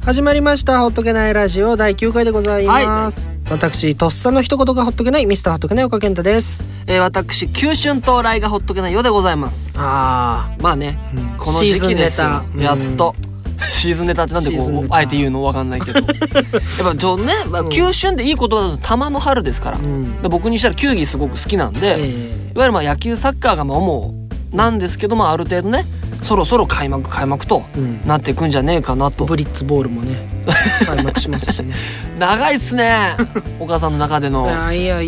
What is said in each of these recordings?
始まりましたほっとけないラジオ第9回でございます、私とっさの一言がほっとけないミスターほっとけない岡健太です。 私急春到来がほっとけないようでございます。まあね、この時期ですよ、やっとシーズンネタってなんでこうあえて言うの分かんないけどやっぱちょね、急春っていい言葉だと玉の春ですから、で僕にしたら球技すごく好きなんで、いわゆる野球サッカーが主なんですけど、ある程度ねそろそろ開幕となっていくんじゃねえかなと、 ブリッツボールもね開幕しますしね長いっすねお母さんの中でのいや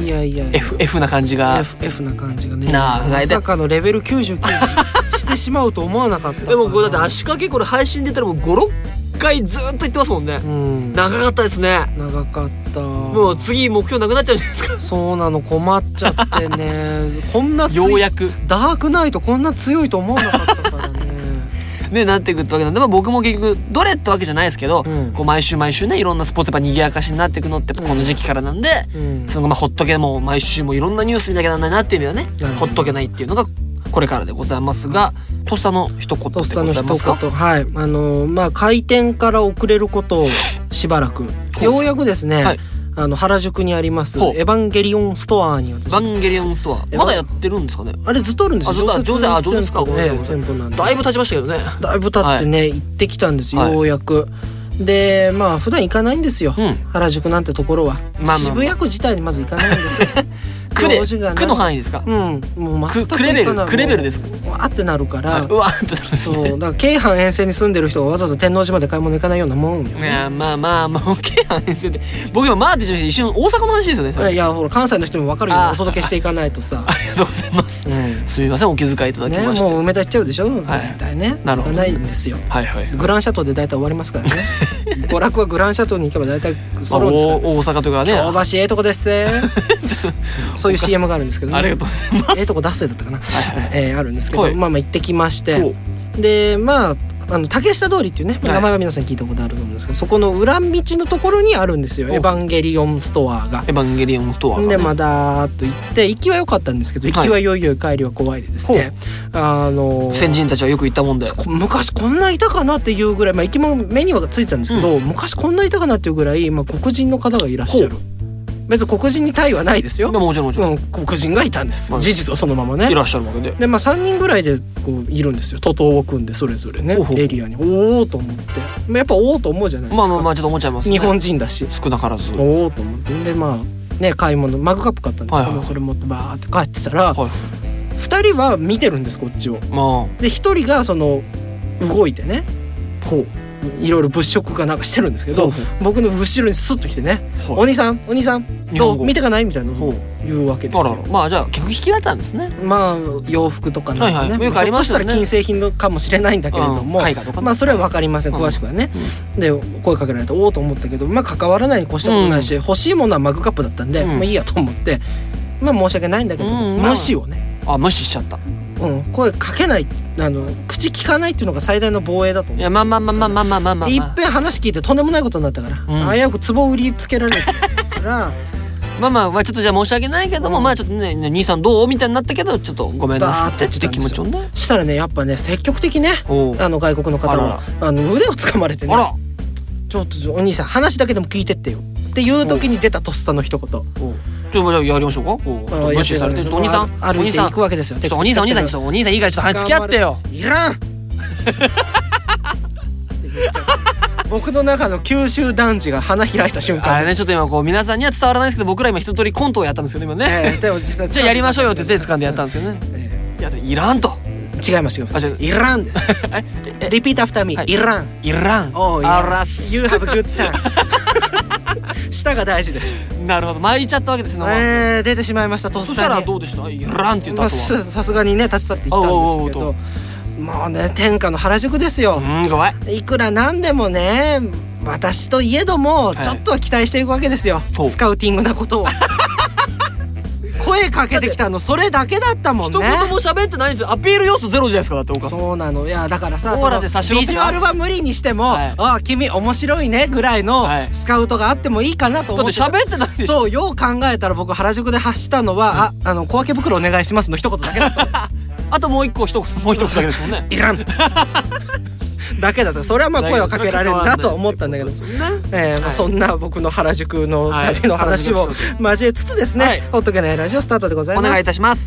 F な感じが F な感じがね、 まさかのレベル99してしまうと思わなかったでもこれだって足掛けこれ配信出たらもう 5,6 回ずっと言ってますもんね、長かったですね。 長かった。 もう次目標なくなっちゃうじゃないですか。 そうなの、困っちゃってねこんなようやくダークナイトこんな強いと思わなかったからねね、なっていくってわけなんで、僕も結局どれってわけじゃないですけど、こう毎週ねいろんなスポーツやっぱ賑やかしになっていくのってこの時期からなんで、そのほっとけもう毎週もいろんなニュース見なきゃなんないなっていう意味はね、ほっとけないっていうのがこれからでございますが、とっさの一言でございますか。 はい、開店から遅れることをしばらく、ようやくですね、原宿にありますエヴァンゲリオンストアに、私エヴァンゲリオンストアまだやってるんですかね。 あれずっとあるんですよ。 常設か、 店舗なんでだいぶ経ちましたけどね。 だいぶ経ってね、行ってきたんですよ、ようやく。で普段行かないんですよ、原宿なんてところは。渋谷区自体にまず行かないんですよ区の範囲ですか。 もう全く区レベルですか。 わーってなるから、 うわーってなるんですね。 そうだから京阪沿線に住んでる人がわざわざ天王寺まで買い物行かないようなもんよ、ね。 いや京阪沿線で僕今って言って一瞬大阪の話ですよね。それいやほら関西の人も分かるようにお届けしていかないとさありがとうございます、すみませんお気遣いいただきまして、 もう梅田行っちゃうでしょ、大体ね。 なるほど、 行かないんですよ。グランシャトーで大体終わりますからね娯楽はグランシャトーに行けば大体揃うんですから、 大阪とかね、 京橋ええとこですそういう CM があるんですけどね。 ありがとうございます。 ええとこ出せだったかな、あるんですけど、行ってきまして、で竹下通りっていうね、名前は皆さん聞いたことあると思うんですけど、そこの裏道のところにあるんですよ、エヴァンゲリオンストアが。 エヴァンゲリオンストアでダーッと行って、行きは良かったんですけど、行きはよいよい帰りは怖いでですね、 先人たちはよく行ったもんで、 昔こんないたかなっていうぐらい、行きも目にはついてたんですけど、昔こんないたかなっていうぐらい、黒人の方がいらっしゃる。別に黒人に対はないですよ。 もちろん黒人がいたんです、事実はそのままねいらっしゃるわけで、 3人ぐらいでこういるんですよ、徒党を組んでそれぞれね、エリアに。おーと思って、やっぱおーと思うじゃないですか。ちょっと思っちゃいますね、 日本人だし少なからず。 おーと思ってで買い物マグカップ買ったんですけど、それ持ってバーって帰ってたら、2人は見てるんですこっちを。で1人が動いてね、いろいろ物色かなんかしてるんですけど、僕の後ろにスッと来てね、お兄さんどう見てかないみたいなのを言うわけですよ。 じゃあ客引きだったんですね。 洋服とかなんかね、 よくありましたね。 ひょっとしたら金製品かもしれないんだけれども、それは分かりません詳しくはね。で声かけられておおと思ったけど、関わらないに越したことないし、欲しいものはマグカップだったんで、いいやと思って、申し訳ないんだけど無視をね、 無視しちゃった。 声かけない、口聞かないっていうのが最大の防衛だと思う。 いやいっぺん話聞いてとんでもないことになったから、危うく壺売りつけられるからちょっとじゃあ申し訳ないけども、ちょっとね兄さんどうみたいになったけど、ちょっとごめんなさいってちょっと気持ちをね。 したらね、やっぱね積極的ね、外国の方は腕をつかまれてね、ちょっとお兄さん話だけでも聞いてってよっていう時に出たとっさの一言。 じゃあやりましょうか。無視されて、お兄さん歩いていくわけですよ。 お兄さんいいからちょっと付き合ってよ。 いらん僕の中の九州男児が花開いた瞬間、 あれね、ちょっと今皆さんには伝わらないですけど、僕ら今一通りコントをやったんですよね今ね。 でも実際じゃあやりましょうよって手掴んでやったんですよね。いらんと。 違いますいらんですリピートアフターミー。いらん。Oh yes, you have a good time 舌が大事です。 なるほど、巻いちゃったわけですね。 出てしまいました。とっさに。 そしたらどうでした？いらんって言った後はさすがにね立ち去っていったんですけど、もうね天下の原宿ですよ。いくらなんでもね、私といえどもちょっとは期待していくわけですよ、スカウティングなことを声かけてきたのそれだけだったもんね。 一言も喋ってないんですよ。アピール要素ゼロじゃないですか。だってお母さん。 そうなの。いやだからさ、 ビジュアルは無理にしても、君面白いねぐらいのスカウトがあってもいいかなと思って。 だって喋ってないでしょ。 そう、よう考えたら僕原宿で発したのは、小分け袋お願いしますの一言だけだった。 あともう一個一言だけですもんね。 いらんだけだとそれはまあ声をかけられるなとは思ったんだけど、そんな僕の原宿の旅の話を交えつつですね、ほっとけないラジオスタートでございます。 お願いいたします。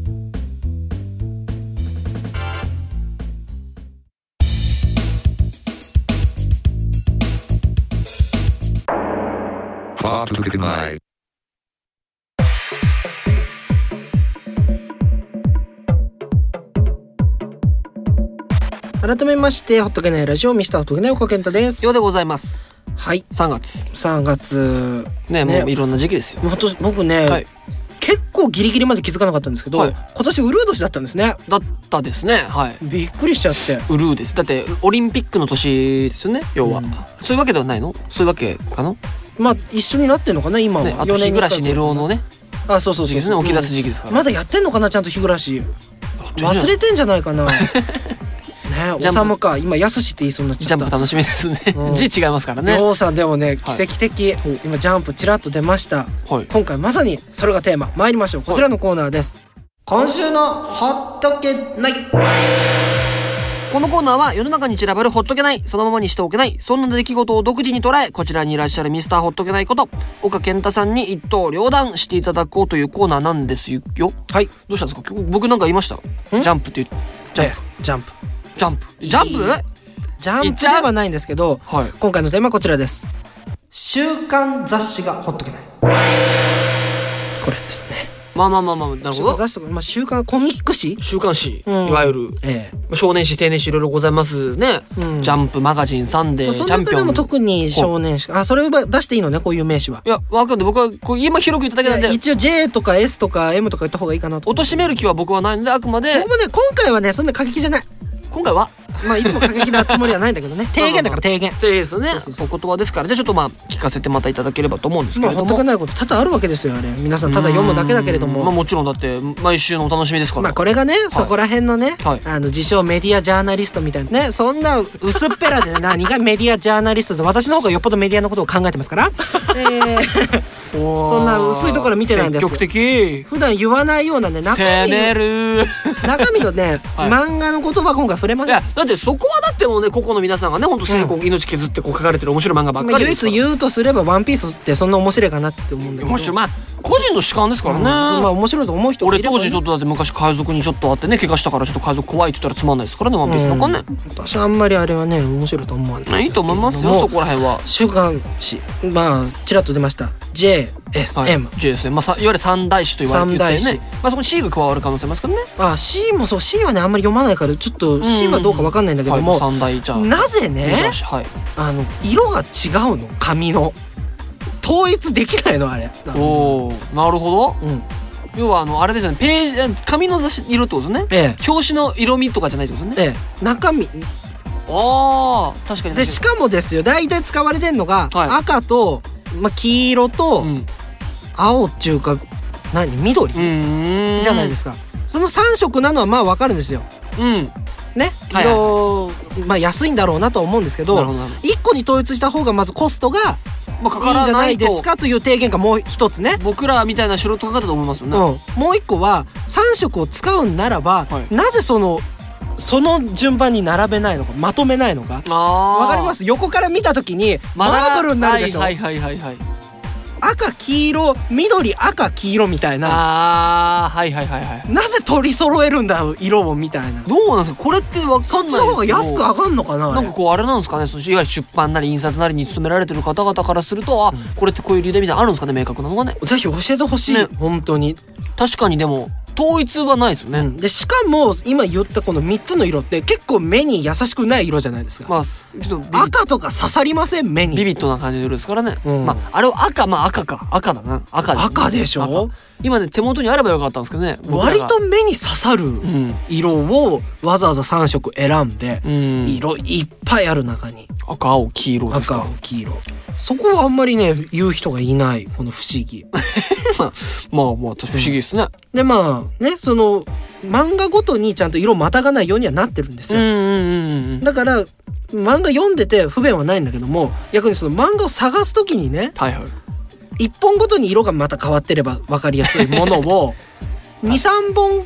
改めましてほっとけないラジオミスターほっとけない岡健太です。 ようでございます。 はい、 3月ね、 もういろんな時期ですよ。 僕ね、結構ギリギリまで気づかなかったんですけど、今年ウルー年だったんですね。 だったですね。はい。 びっくりしちゃって。 ウルーです。だってオリンピックの年ですよね。要は、そういうわけではないの？そういうわけかな。 まあ一緒になってんのかな今は。 あと日暮らし寝るおのね。 あ、そうですね。 起き出す時期ですから。 まだやってんのかなちゃんと日暮らし。忘れてんじゃないかな。ね、おさむか今やすしって言いそうになっちゃった。 ジャンプ楽しみですね。字違いますからね。 ようさんでもね奇跡的、今ジャンプちらっと出ました。今回まさにそれがテーマ。参りましょう。こちらのコーナーです。今週のほっとけない。 このコーナーは世の中に散らばるほっとけない、そのままにしておけない、そんな出来事を独自に捉え、こちらにいらっしゃるミスターほっとけないこと岡健太さんに一刀両断していただこうというコーナーなんですよ。 はい。 どうしたんですか？僕なんか言いました？ジャンプってジャンプではないんですけど、今回のテーマはこちらです。週刊雑誌がほっとけない。これですね。 まあなるほど。 雑誌とか、週刊コミック誌、 週刊誌、いわゆる、少年誌青年誌いろいろございますね。ジャンプ、マガジン、サンデー、チャンピオン。その中でも特に少年誌、それを出していいのね、こういう名詞は。いや、 わかんない。僕は今広く言っただけなんで、 一応 J とか S とか M とか言った方がいいかなと。 貶としめる気は僕はないので、あくまで僕もね、今回はねそんな過激じゃない。今回はいつも過激なつもりはないんだけどね。提言だから提言ですね。お言葉ですから、じゃあちょっと聞かせてまたいただければと思うんですけれども。 ほっとけないこと多々あるわけですよ。あれ皆さんただ読むだけだけれども、 もちろんだって毎週のお楽しみですから。 これがね、そこら辺のね、自称メディアジャーナリストみたいなね、そんな薄っぺらで何がメディアジャーナリストで、私の方がよっぽどメディアのことを考えてますからそんな薄いところ見てないんですよ。 積極的。 普段言わないようなね、中身のね、漫画の言葉今回触れません。 だってそこはだってもうね、個々の皆さんがね、本当精魂命削って書かれてる面白い漫画ばっかりですから。 唯一言うとすればワンピースってそんな面白いかなって思うんだけど。 面白い。個人の主観ですからね。 面白いと思う人もいればね。 俺当時ちょっとだって昔海賊にちょっとあってね、怪我したからちょっと海賊怖いって言ったらつまんないですからね、ワンピースなんかね。 私あんまりあれはね面白いと思わない。 いいと思いますよ、そこら辺は。 週刊誌、ちらっと出ました JSM、 JSM、いわゆる三大誌と言われてね。そこに C が加わる可能性ありますからね。 C もそう、C はねあんまり読まないからちょっと C はどうかわかんないんだけども、 三大じゃなぜね色が違うの、紙の統一できないのあれ。 おー、なるほど。要はあれですよね、紙の雑誌色ってことですね。表紙の色味とかじゃないってことね。 中身。 確かに。 でしかもですよ、大体使われてんのが赤と黄色と青っていうか緑じゃないですか。その3色なのは分かるんですよ。ね、色安いんだろうなと思うんですけど、1個に統一した方がまずコストがいいんじゃないですかという提言がもう一つね。 僕らみたいな素人方だと思いますよね。 もう一個は3色を使うんならば、なぜその順番に並べないのか、まとめないのか。わかります？横から見た時にマーブルになるでしょ。赤黄色緑赤黄色みたいな。なぜ取り揃えるんだ色をみたいな。 どうなんですかこれって。 そっちの方が安く上がんのかな。 なんかあれなんですかね、いわゆる出版なり印刷なりに勤められてる方々からすると、これってこういう理由でみたいなあるんですかね、明確なのがね。 ぜひ教えてほしい、本当に。 確かに。でも統一はないですよね。 でしかも今言ったこの3つの色って結構目に優しくない色じゃないですか。 ちょっと赤とか刺さりません、目に。 ビビッドな感じの色ですからね。あれを赤赤だな。 赤でしょ。 今ね手元にあればよかったんですけどね。 割と目に刺さる色をわざわざ3色選んで、色いっぱいある中に赤青黄色ですか。 赤青黄色、そこはあんまりね言う人がいない、この不思議。 確か不思議ですね。 でその漫画ごとにちゃんと色またがないようにはなってるんですよ。だから漫画読んでて不便はないんだけども、逆にその漫画を探すときにね、一本ごとに色がまた変わってれば分かりやすいものを 2,3 本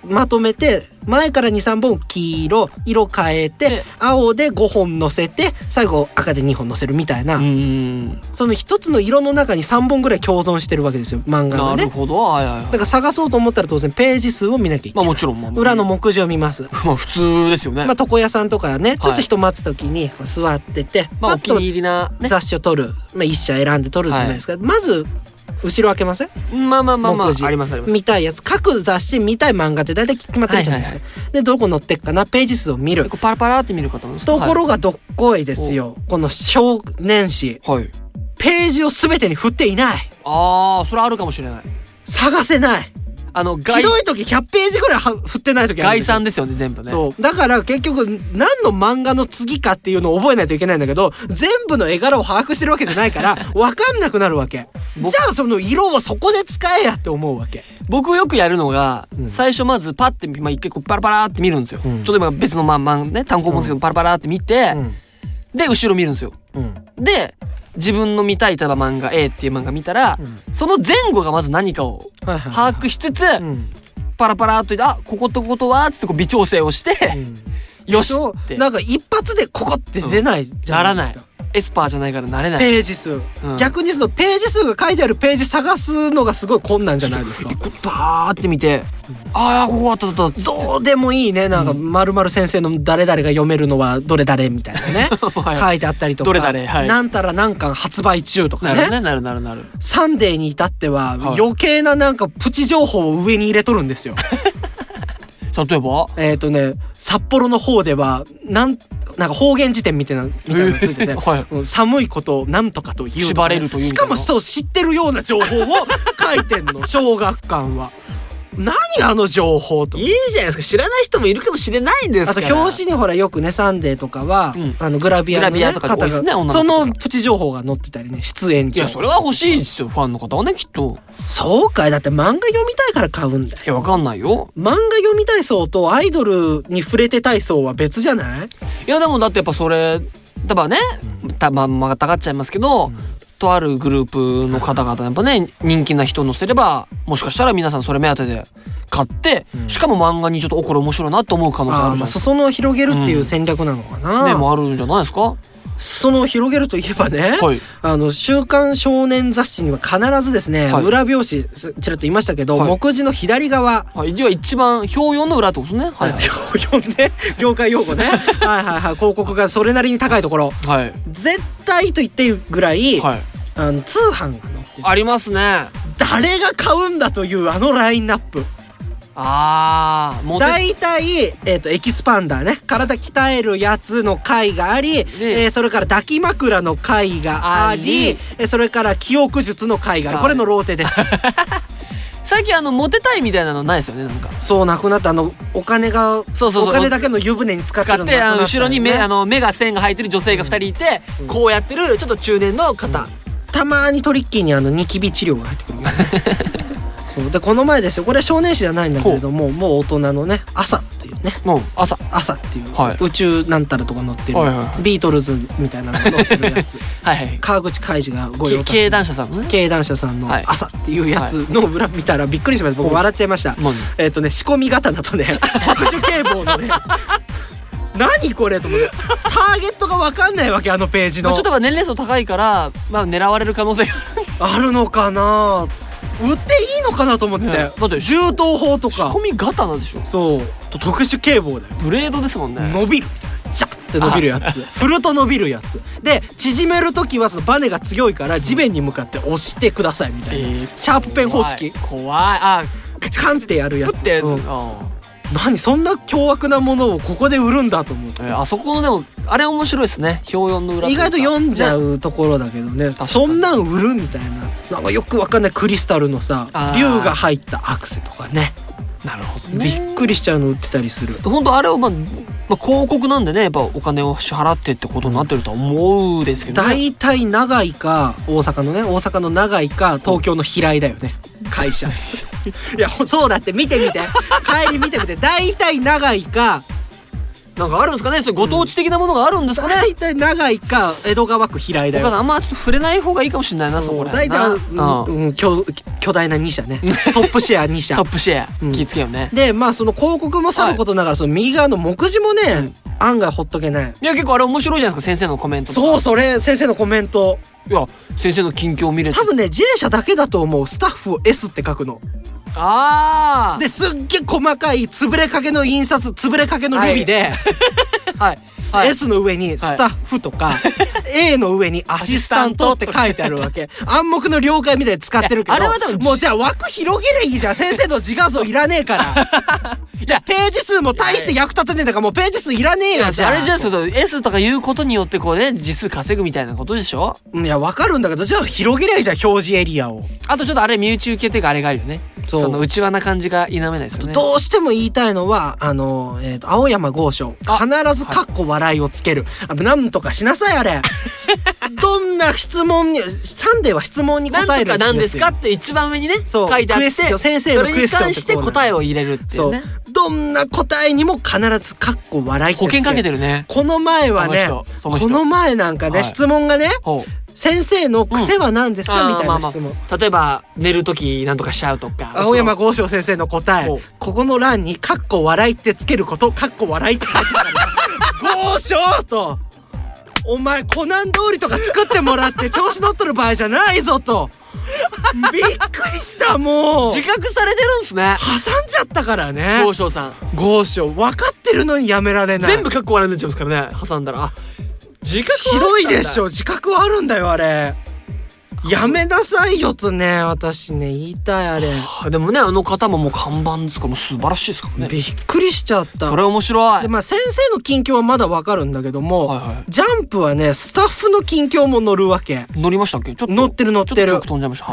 まとめて前から 2,3 本黄色色変えて青で5本乗せて最後赤で2本乗せるみたいな、その一つの色の中に3本ぐらい共存してるわけですよ漫画がね。 なるほど、はいはいはい。 だから探そうと思ったら当然ページ数を見なきゃいけない。 もちろん、 裏の目次を見ます。 普通ですよね。 床屋さんとかねちょっと人待つ時に座ってて、 お気に入りな雑誌を取る、一社選んで取るじゃないですか。まず後ろ開けません？ まあありますあります。 見たいやつ、各雑誌見たい漫画って大体決まってるじゃないですか。でどこ載ってっかな、ページ数を見る。 パラパラって見る方も。 ところがどっこいですよ、この少年誌、ページを全てに振っていない。 それあるかもしれない。 探せない。ひどい時100ページぐらい振ってない時あるんですよ。 概算ですよね全部ね。 そうだから結局何の漫画の次かっていうのを覚えないといけないんだけど、全部の絵柄を把握してるわけじゃないから分かんなくなるわけ。じゃあその色をそこで使えやって思うわけ。 僕よくやるのが、最初まずパッて一回こうパラパラって見るんですよ。ちょっと今別のね単行本ですけど、パラパラって見て、で後ろ見るんですよ。で自分の見たい例えば漫画 A っていう漫画見たら、その前後がまず何かを把握しつつ、パラパラっとこことこことはつってこう微調整をして、よしって。 なんか一発でここって出ないじゃないですか。 エスパーじゃないからなれない。 ページ数、逆にそのページ数が書いてあるページ探すのがすごい困難じゃないですか。 バーって見て、ここあったどうでもいいね、なんか〇〇先生の誰々が読めるのはどれ誰みたいなね書いてあったりとか、 どれ誰、 なんたら何巻発売中とかね。 なる。 サンデーに至っては余計ななんかプチ情報を上に入れとるんですよ。 例えば札幌の方ではなんか方言辞典みたいなのついてて、寒いことをなんとかという、 縛れるという、 しかもそう知ってるような情報を書いてんの小学館は。何あの情報と。 いいじゃないですか。知らない人もいるかもしれないんですから。 あと表紙にほらよくねサンデーとかは、グラビアの、ね、 とか多いですね、 そのプチ情報が載ってたりね、出演情報。 いやそれは欲しいですよ、ファンの方はねきっと。 そうかい。だって漫画読みたいから買うんだよ。 いやわかんないよ。 漫画読みたい層とアイドルに触れてたい層は別じゃない？ いやでもだってやっぱそれ多分ね、またがっちゃいますけど、とあるグループの方々やっぱね人気な人乗せれば、もしかしたら皆さんそれ目当てで買って、しかも漫画にちょっとこれ面白いなと思う可能性あるじゃないですか。 裾野を広げるっていう戦略なのかな、 もあるんじゃないですか。 裾野を広げるといえばね、週刊少年雑誌には必ずですね、裏表紙ちらっと言いましたけど、目次の左側、 では一番表4の裏ってことですね。 表4ね、業界用語ね。広告がそれなりに高いところ、絶対と言っていいぐらい、通販が載ってる。 ありますね。 誰が買うんだというあのラインナップ。だいたいエキスパンダーね、体鍛えるやつの回があり、それから抱き枕の回があり、それから記憶術の回があり、これのローテです。 最近モテたいみたいなのないですよね。なんかそうなくなった。お金がお金だけの湯船に使ってるのが後ろに目が線が入ってる女性が2人いて、こうやってるちょっと中年の方、 たまにトリッキーにニキビ治療が入ってくるよね。でこの前ですよ、これは少年誌じゃないんだけれども、もう大人のね朝っていうね、朝っていう、宇宙なんたらとか載ってる、ビートルズみたいなのが載ってるやつ川口海二がご用達、 経団社さんのね、 経団社さんの朝っていうやつの裏見たらびっくりしました。僕笑っちゃいました。仕込み刀とね特殊警棒のね何これと思って、ターゲットが分かんないわけ、あのページの。 ちょっと年齢層高いから狙われる可能性があるのかな。売っていいのかなと思って、だって銃刀法とか仕込み刀でしょ。 そう特殊警棒だよ。 ブレードですもんね。 伸びるジャッって伸びるやつ、振ると伸びるやつで、縮める時はそのバネが強いから地面に向かって押してくださいみたいな、シャープペンホーチキ怖いカンってやるやつ。何そんな凶悪なものをここで売るんだと思って、 あそこのでもあれ面白いですね、表4の裏。 意外と読んじゃうところだけどね、そんなん売るみたいな、なんかよくわかんないクリスタルのさ竜が入ったアクセとかね。 なるほどね。 びっくりしちゃうの売ってたりする。 本当あれを広告なんでね、やっぱお金を支払ってってことになってるとは思うですけどね。 大体長井か大阪の長井か東京の平井だよね、会社。いやそうだって、見て帰り見て大体長井かなんかあるんですかね、そういうご当地的なものがあるんですかね。 大体長井か江戸川区平井だよ。 あんまちょっと触れない方がいいかもしれないな、そこら大体巨大な2社ね。トップシェア2社。 トップシェア気ぃつけよね。 でまあその広告もさることながら、その右側の目次もね、案外ほっとけない。 いや結構あれ面白いじゃないですか、先生のコメント。 そう、それ先生のコメント。 いや先生の近況を見れて、 多分ね J 社だけだと思う。スタッフを S って書くの。ですっげえ細かい潰れかけの印刷、潰れかけのルビで、S の上にスタッフとか、A の上にアシスタントって書いてあるわけ。暗黙の了解みたいに使ってるけど、あれは多分もうじゃあ枠広げればいいじゃん。先生の自画像いらねえから。いやページ数も大して役立てねえんだから、もうページ数いらねえよ。じゃああれじゃん、そう S とか言うことによってこうね字数稼ぐみたいなことでしょ。 いやわかるんだけど、じゃあ広げればいいじゃん、表示エリアを。あとちょっとあれ身内受けっていうかあれがあるよね。その内輪な感じが否めないですよね。 どうしても言いたいのは青山剛昌必ずカッコ笑いをつける。なんとかしなさいあれ。どんな質問にサンデーは質問に答えるんですよ。 なんですかって一番上にね書いてあって、 先生のクエスチョンそれに関して答えを入れるっていうね。 どんな答えにも必ずカッコ笑いって保険かけてるね。 この前はね、この前なんかね、質問がね、先生の癖は何ですかみたいな質問。 例えば寝る時なんとかしちゃうとか。 青山剛昌先生の答え、ここの欄にカッコ笑いってつけること、カッコ笑いって書いてある。剛昌とお前コナン通りとか作ってもらって調子乗っとる場合じゃないぞと。びっくりした。もう自覚されてるんすね。 挟んじゃったからね、 剛昌さん。 剛昌分かってるのにやめられない。 全部カッコ笑いになっちゃいますからね、挟んだら。自覚ひどいでしょ。自覚はあるんだよあれ。やめなさいよとね、私ね言いたいあれ。 でもね、あの方ももう看板ですから、もう素晴らしいですからね。 びっくりしちゃった。 それ面白い。 で先生の近況はまだわかるんだけども、ジャンプはねスタッフの近況も載るわけ。 載りましたっけ？ちょっと載ってる。 ちょっと飛んじゃいました。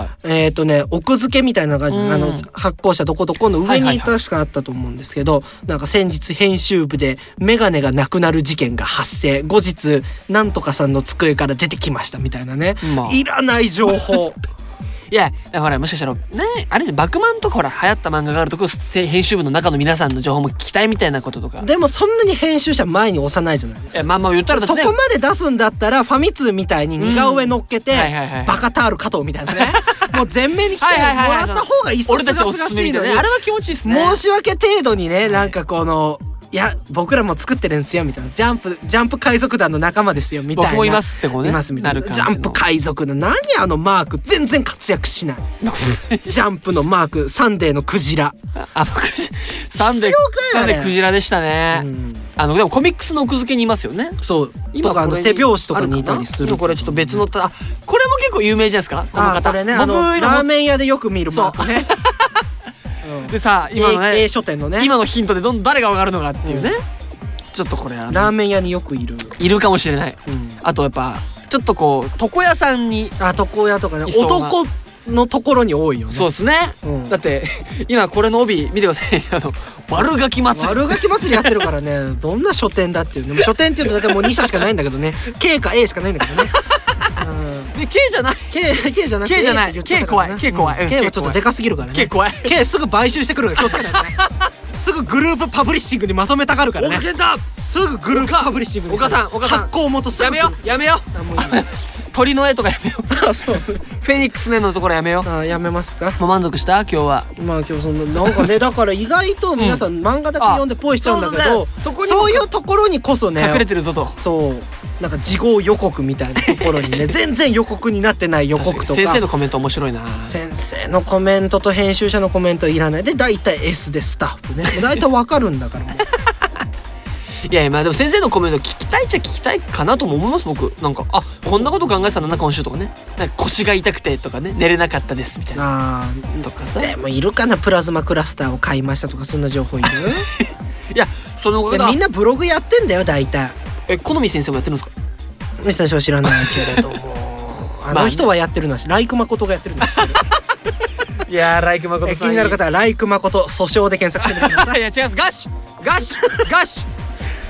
奥付けみたいな感じで、発行者どこどこの上に確かあったと思うんですけど、なんか先日編集部でメガネがなくなる事件が発生、後日なんとかさんの机から出てきましたみたいなね、いらない情報。 いやほらもしかしたらね、あれバクマンとかほら流行った漫画があるとこ編集部の中の皆さんの情報も聞きたいみたいなこととか。でもそんなに編集者前に押さないじゃないですか。まあ言ったらだって、ね、そこまで出すんだったらファミ通みたいに似顔絵乗っけて、バカタール加藤みたいなねもう全面に来てもらった方がいいっす。俺たちおすすめみたいなね、あれは気持ちいいっすね。申し訳程度にね、なんかこのいや僕らも作ってるんですよみたいな、ジャンプ海賊団の仲間ですよみたいな、僕もいますってこうね、いますみたいな、ジャンプ海賊の何あのマーク全然活躍しないジャンプのマーク、サンデーのクジラ、サンデークジラでしたね。でもコミックスの奥付けにいますよね。そう今とか背表紙とかにいたりする。これちょっと別のこれも結構有名じゃないですかこの方。これね、ラーメン屋でよく見るマークね。でさ、今のね A 書店のね、今のヒントで誰が分かるのかっていうね、ちょっとこれラーメン屋によくいるかもしれない。あとやっぱちょっとこう床屋さんに、床屋とかね、男のところに多いよね。そうですね。だって今これの帯見てください。悪ガキ祭り、悪ガキ祭りやってるからね。どんな書店だっていうね。書店っていうとだってもう2社しかないんだけどね。K か A しかないんだけどね。で K じゃない、K じゃなくて K じゃない、K 怖い、K 怖い、K はちょっとでかすぎるからね。K 怖い、K すぐ買収してくるから気をつけないとね。すぐグループパブリッシングにまとめたがるからね。すぐグループパブリッシングに発行元すぐやめよ鳥の絵とかやめよう。そうフェニックスの絵のところやめよう。やめますか。もう満足した今日は。まあ今日そんななんかね、だから意外と皆さん漫画だけ読んでポイしちゃうんだけど、そういうところにこそね隠れてるぞと。そうなんか事後予告みたいなところにね全然予告になってない予告とか。先生のコメント面白いな。先生のコメントと編集者のコメントいらないで、大体 S でスタッフね、大体わかるんだからもう。いやまあでも先生のコメント聞きたいっちゃ聞きたいかなとも思います僕。なんかこんなこと考えてたんだな今週とかね、なんか腰が痛くてとかね、寝れなかったですみたいなとかさ。でもいるかな、プラズマクラスターを買いましたとかそんな情報いる？いやその方みんなブログやってんだよ大体。好み先生もやってるんですか？私は知らないけれどもあの人はやってるのはライクマコトがやってるんですけど。いやライクマコトさん気になる方はライクマコト訴訟で検索してみてください。いや違います、ガッシュ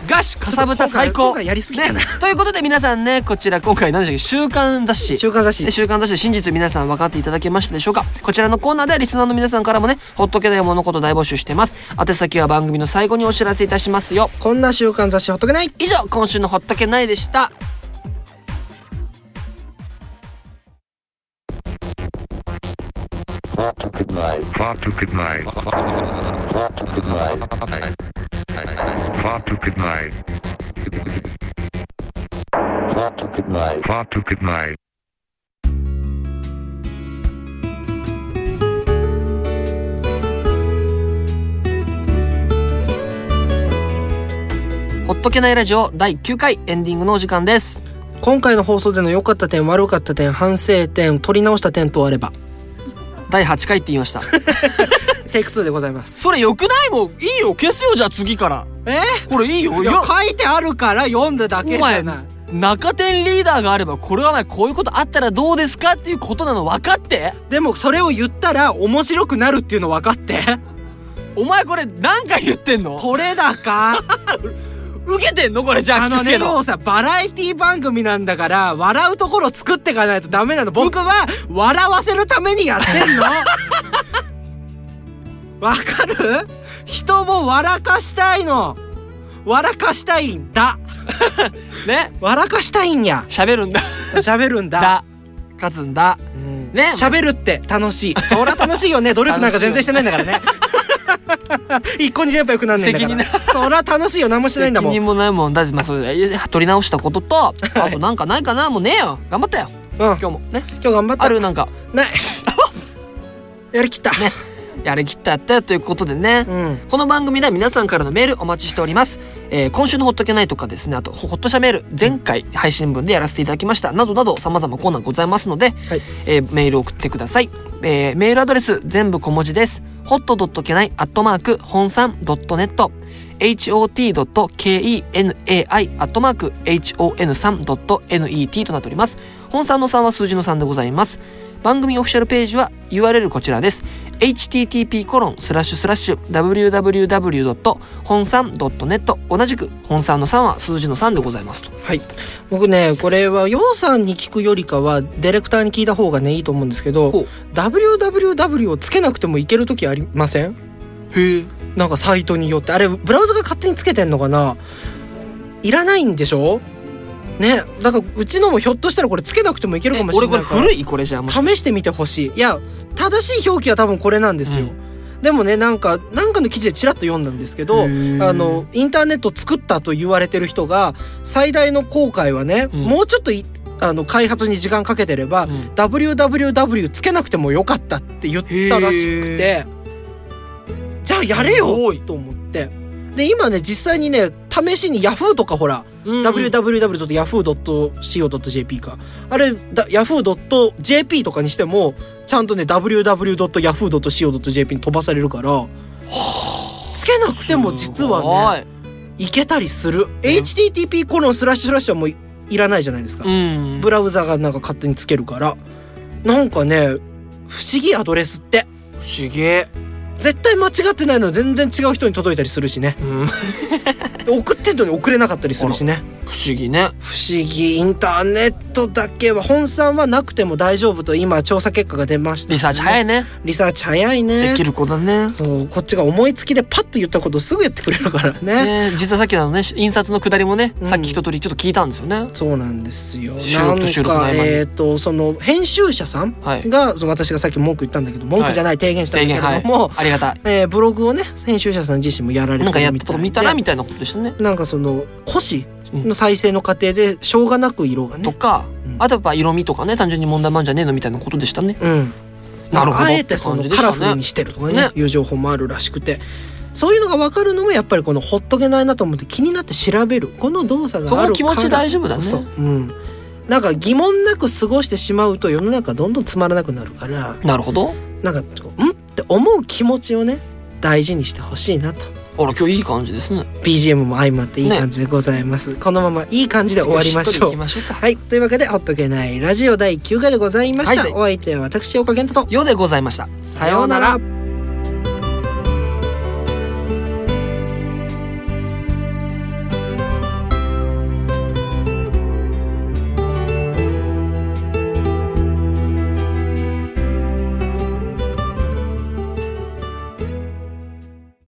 ガシかさぶた最高。 今回やりすぎやな、ね、 ということで皆さんね、こちら今回何でしたっけ、週刊雑誌真実皆さん分かっていただけましたでしょうか。こちらのコーナーではリスナーの皆さんからもね、ほっとけないものこと大募集してます。宛先は番組の最後にお知らせいたしますよ。 こんな週刊雑誌ほっとけない。 以上、今週のほっとけないでした。ほっとけないラジオ第9回エンディングのお時間です。 今回の放送での良かった点、悪かった点、反省点、取り直した点等あれば。 第8回って言いましたテイク2でございます。 それ良くない？もういいよ、消すよ、じゃあ次から。これいいよ。 いや、書いてあるから読んだだけじゃない。 中点リーダーがあれば、これはお前こういうことあったらどうですかっていうことなの分かって。 でもそれを言ったら面白くなるっていうの分かって。 お前これ何回言ってんの？ 取れ高受けてんのこれ？じゃあ聞くけど。 もうさ、バラエティ番組なんだから、笑うところ作っていかないとダメなの。僕は笑わせるためにやってんのわかる？人を笑かしたいの。笑かしたいんだね、 笑かしたいんや。 喋るんだだ勝つんだ、 ね、喋るって楽しい。そりゃ楽しいよね。努力なんか全然してないんだからね一個に出ればよくなんねんだから。そりゃ楽しいよ。何もしてないんだもん。 責任もないもんだって。まあそれ取り直したことと、あとなんかないかな。もうねえよ、頑張ったよ、今日もね。 今日頑張った。 ある？なんかないやりきったね。やりきったやったよということでね、この番組では皆さんからのメールお待ちしております。今週のほっとけないとかですね、あとほっとしたメール、前回配信分でやらせていただきましたなどなど、様々コーナーございますので、メールを送ってください。メールアドレス全部小文字です。hot.kenai@honsan.net hot.kenai@hon3.net となっております。本さんの3は数字の3でございます。番組オフィシャルページは URL こちらです。http://www.honsan.net 同じく本さんの3は数字の3でございますと。 はい。僕ね、これはヨウさんに聞くよりかはディレクターに聞いた方がねいいと思うんですけど、www をつけなくてもいける時ありません？ へえ。 なんかサイトによって、あれブラウザが勝手につけてんのかな。いらないんでしょね。だからうちのもひょっとしたらこれつけなくてもいけるかもしれないから。 俺これ古い？これじゃあ試してみてほしい。いや、正しい表記は多分これなんですよ、でもね、なんかの記事でちらっと読んだんですけど、インターネットを作ったと言われてる人が最大の後悔はね、もうちょっと開発に時間かけてれば、www つけなくてもよかったって言ったらしくて、じゃあやれよと思って。で今ね、実際にね、試しに Yahoo とかほら、www.yahoo.co.jp か、あれyahoo.jp とかにしてもちゃんとね www.yahoo.co.jp に飛ばされるから、つけなくても実はねいけたりする。http:// はもういらないじゃないですか、ブラウザがなんか勝手につけるから。なんかね、不思議アドレスって。 不思議。 絶対間違ってないの全然違う人に届いたりするしね、送ってんのに送れなかったりするしね。 不思議ね。 不思議。インターネットだけは本産はなくても大丈夫と今調査結果が出ました、ね、 リサーチ早いね。 リサーチ早いね。 できる子だね。 そう、こっちが思いつきでパッと言ったことをすぐやってくれるからね。 実はさっきのね、印刷のくだりもね、さっき一通りちょっと聞いたんですよね。 そうなんですよ。 収録なんかその編集者さんが、その私がさっき文句言ったんだけど、文句じゃない、提言したんだけれども、 ありがたい。 ブログをね、編集者さん自身もやられてるみたいで、 なんかやったと見たらみたいなことでしたね。 なんかその古紙の再生の過程でしょうがなく色がねとか、あとやっぱ色味とかね、単純に問題なんじゃねえのみたいなことでしたね。 なるほど。あえてそのカラフルにしてるとかねいう情報もあるらしくて、そういうのが分かるのもやっぱりこのほっとけないなと思って気になって調べるこの動作があるから、 その気持ち大丈夫だね。 そう、なんか疑問なく過ごしてしまうと世の中どんどんつまらなくなるから。 なるほど。 なんかって思う気持ちをね大事にしてほしいなと。 あら、今日いい感じですね。 BGM も相まっていい感じでございます、このままいい感じで終わりましょう。はい、というわけでほっとけないラジオ第9回でございました、お相手は私岡健太とようでございました。 さようなら。